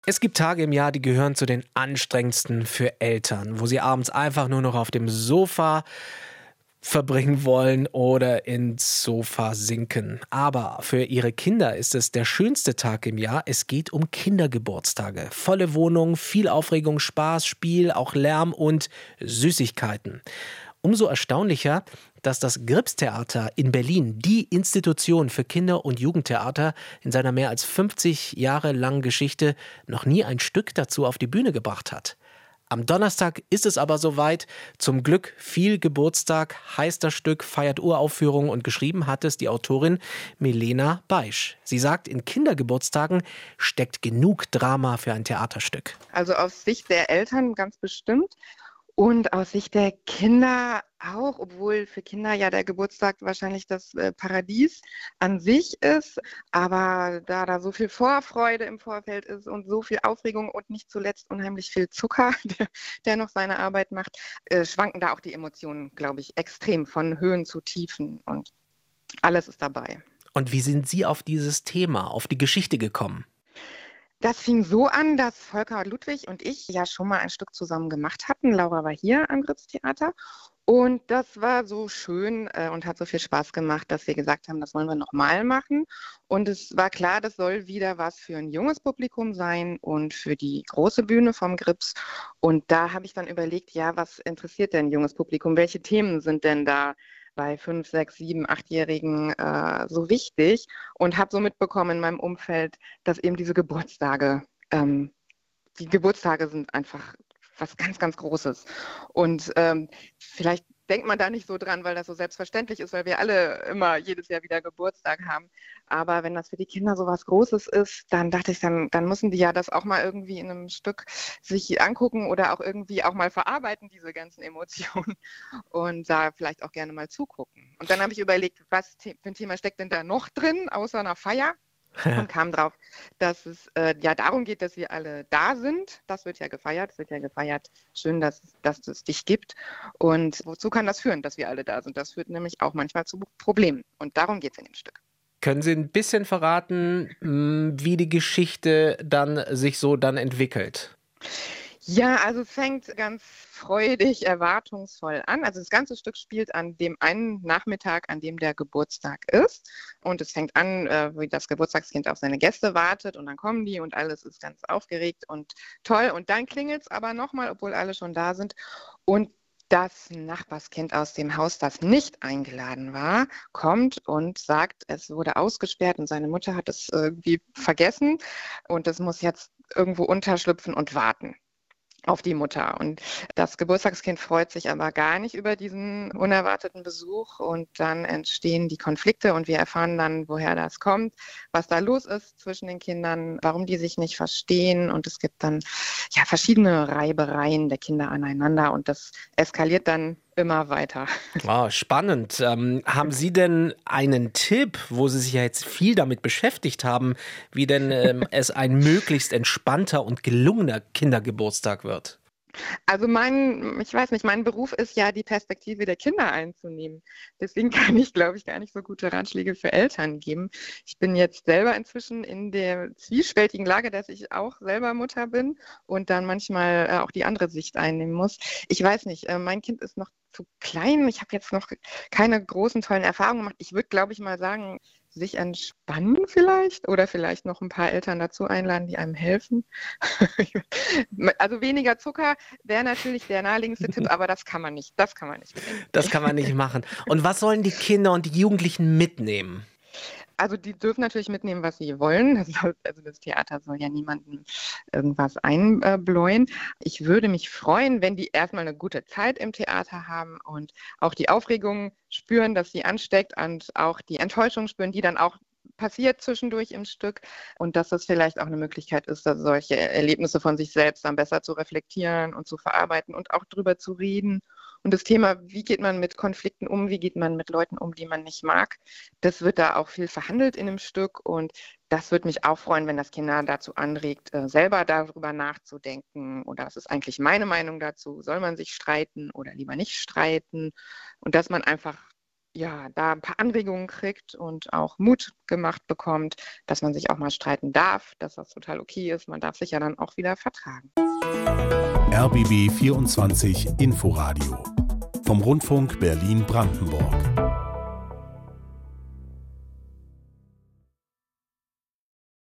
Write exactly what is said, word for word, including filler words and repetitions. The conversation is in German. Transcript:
Es gibt Tage im Jahr, die gehören zu den anstrengendsten für Eltern, wo sie abends einfach nur noch auf dem Sofa verbringen wollen oder ins Sofa sinken. Aber für ihre Kinder ist es der schönste Tag im Jahr. Es geht um Kindergeburtstage. Volle Wohnung, viel Aufregung, Spaß, Spiel, auch Lärm und Süßigkeiten. Umso erstaunlicher, dass das Gripstheater in Berlin, die Institution für Kinder- und Jugendtheater, in seiner mehr als fünfzig Jahre langen Geschichte noch nie ein Stück dazu auf die Bühne gebracht hat. Am Donnerstag ist es aber soweit. Zum Glück viel Geburtstag, heißt das Stück, feiert Uraufführung und geschrieben hat es die Autorin Milena Beisch. Sie sagt, in Kindergeburtstagen steckt genug Drama für ein Theaterstück. Also aus Sicht der Eltern ganz bestimmt und aus Sicht der Kinder auch, obwohl für Kinder ja der Geburtstag wahrscheinlich das äh, Paradies an sich ist. Aber da da so viel Vorfreude im Vorfeld ist und so viel Aufregung und nicht zuletzt unheimlich viel Zucker, der, der noch seine Arbeit macht, äh, schwanken da auch die Emotionen, glaube ich, extrem von Höhen zu Tiefen und alles ist dabei. Und wie sind Sie auf dieses Thema, auf die Geschichte gekommen? Das fing so an, dass Volker Ludwig und ich ja schon mal ein Stück zusammen gemacht hatten. Laura war hier am Gripstheater. Und das war so schön äh, und hat so viel Spaß gemacht, dass wir gesagt haben, das wollen wir nochmal machen. Und es war klar, das soll wieder was für ein junges Publikum sein und für die große Bühne vom Grips. Und da habe ich dann überlegt, ja, was interessiert denn junges Publikum? Welche Themen sind denn da bei fünf, sechs, sieben, achtjährigen äh, so wichtig? Und habe so mitbekommen in meinem Umfeld, dass eben diese Geburtstage, ähm, die Geburtstage sind einfach was ganz, ganz Großes. Und ähm, vielleicht denkt man da nicht so dran, weil das so selbstverständlich ist, weil wir alle immer jedes Jahr wieder Geburtstag haben. Aber wenn das für die Kinder so was Großes ist, dann dachte ich, dann, dann müssen die ja das auch mal irgendwie in einem Stück sich angucken oder auch irgendwie auch mal verarbeiten, diese ganzen Emotionen. Und da vielleicht auch gerne mal zugucken. Und dann habe ich überlegt, was für ein Thema steckt denn da noch drin, außer einer Feier? Und kam drauf, dass es äh, ja darum geht, dass wir alle da sind. Das wird ja gefeiert. Es wird ja gefeiert. Schön, dass, dass es dich gibt. Und wozu kann das führen, dass wir alle da sind? Das führt nämlich auch manchmal zu Problemen. Und darum geht es in dem Stück. Können Sie ein bisschen verraten, wie die Geschichte dann sich so dann entwickelt? Ja, also es fängt ganz freudig, erwartungsvoll an. Also das ganze Stück spielt an dem einen Nachmittag, an dem der Geburtstag ist. Und es fängt an, äh, wie das Geburtstagskind auf seine Gäste wartet und dann kommen die und alles ist ganz aufgeregt und toll. Und dann klingelt es aber nochmal, obwohl alle schon da sind. Und das Nachbarskind aus dem Haus, das nicht eingeladen war, kommt und sagt, es wurde ausgesperrt und seine Mutter hat es irgendwie vergessen und es muss jetzt irgendwo unterschlüpfen und warten auf die Mutter. Und das Geburtstagskind freut sich aber gar nicht über diesen unerwarteten Besuch und dann entstehen die Konflikte und wir erfahren dann, woher das kommt, was da los ist zwischen den Kindern, warum die sich nicht verstehen und es gibt dann ja verschiedene Reibereien der Kinder aneinander und das eskaliert dann immer weiter. Oh, spannend. Ähm, haben Sie denn einen Tipp, wo Sie sich ja jetzt viel damit beschäftigt haben, wie denn ähm, es ein möglichst entspannter und gelungener Kindergeburtstag wird? Also mein, ich weiß nicht, mein Beruf ist ja, die Perspektive der Kinder einzunehmen. Deswegen kann ich, glaube ich, gar nicht so gute Ratschläge für Eltern geben. Ich bin jetzt selber inzwischen in der zwiespältigen Lage, dass ich auch selber Mutter bin und dann manchmal äh, auch die andere Sicht einnehmen muss. Ich weiß nicht, äh, mein Kind ist noch zu klein. Ich habe jetzt noch keine großen, tollen Erfahrungen gemacht. Ich würde, glaube ich, mal sagen, sich entspannen vielleicht oder vielleicht noch ein paar Eltern dazu einladen, die einem helfen. Also weniger Zucker wäre natürlich der naheliegendste Tipp, aber das kann man nicht. Das kann man nicht bedenken. Das kann man nicht machen. Und was sollen die Kinder und die Jugendlichen mitnehmen? Also die dürfen natürlich mitnehmen, was sie wollen. Das soll, also das Theater soll ja niemandem irgendwas einbläuen. Ich würde mich freuen, wenn die erstmal eine gute Zeit im Theater haben und auch die Aufregung spüren, dass sie ansteckt und auch die Enttäuschung spüren, die dann auch passiert zwischendurch im Stück und dass das vielleicht auch eine Möglichkeit ist, dass solche Erlebnisse von sich selbst dann besser zu reflektieren und zu verarbeiten und auch drüber zu reden. Und das Thema, wie geht man mit Konflikten um, wie geht man mit Leuten um, die man nicht mag, das wird da auch viel verhandelt in dem Stück und das würde mich auch freuen, wenn das Kinder dazu anregt, selber darüber nachzudenken oder was ist eigentlich meine Meinung dazu, soll man sich streiten oder lieber nicht streiten und dass man einfach ja, da ein paar Anregungen kriegt und auch Mut gemacht bekommt, dass man sich auch mal streiten darf, dass das total okay ist. Man darf sich ja dann auch wieder vertragen. R B B vierundzwanzig Inforadio vom Rundfunk Berlin-Brandenburg.